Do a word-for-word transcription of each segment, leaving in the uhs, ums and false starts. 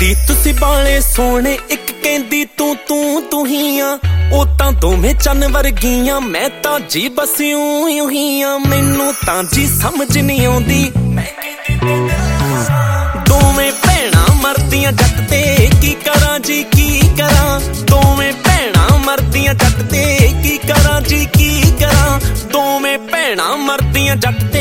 कहती तुसी बाले सोने, एक कहती तू तू तू ही आ। ओ तां दोवें चन वर्गियां, मैं तां जी बस यूं यूं ही आ। मैनू तां जी समझ नहीं आउंदी, दोवें भैणां मरदियां जट ते की करां जी की करां। दोवें भैणां मरदियां जट ते की करां जी की करां। दोवें भैणां मरदियां जट ते।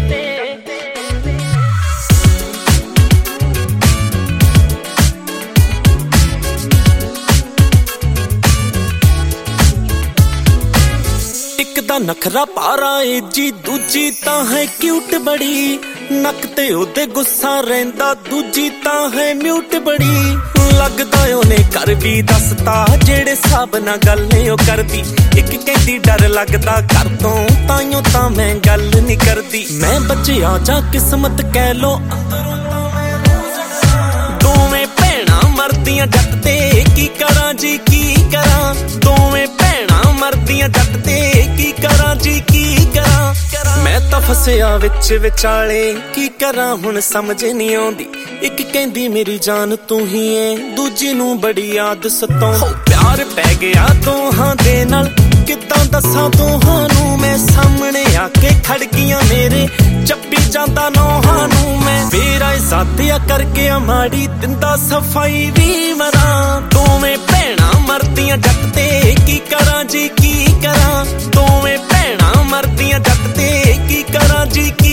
एक दा नखरा पारा ए जी, दूजी तां है क्यूट बड़ी। नक ते ओदे गुस्सा रहिंदा, दूजी तां है म्यूट बड़ी। लगदा ओने कर भी दसता, जेड़े साब नाल गल ओ करदी। एक कहंदी डर लगदा घर तों, ताइयों तां मैं गल नहीं करदी। मैं बचिया जा किस्मत कह लो, दोवें भैणां मरदियां जट ते की करां जी की करां। दोवें भैणां मरदियां जट ते की करां जी की करां। मैं तां फसिया विच विचाले, की करां हुण समझ नहीं आउंदी। एक कहंदी मेरी जान तू ही है, दूजी नूं बड़ी याद सताउंदी। प्यार पै गया दोहां दे नाल, किद्दां दस्सां दोहां नूं मैं। सामने आके खड़ गईयां मेरे, जप्पी जांदा नौहां नूं मैं। मेरा ज़ातिया करके माड़ी, दिंदा सफाई भी मरां। दोवें भैणां मरदियां जट ते की करां जी की करां। दोवें भैणां मरदियां जट ते की करां जी।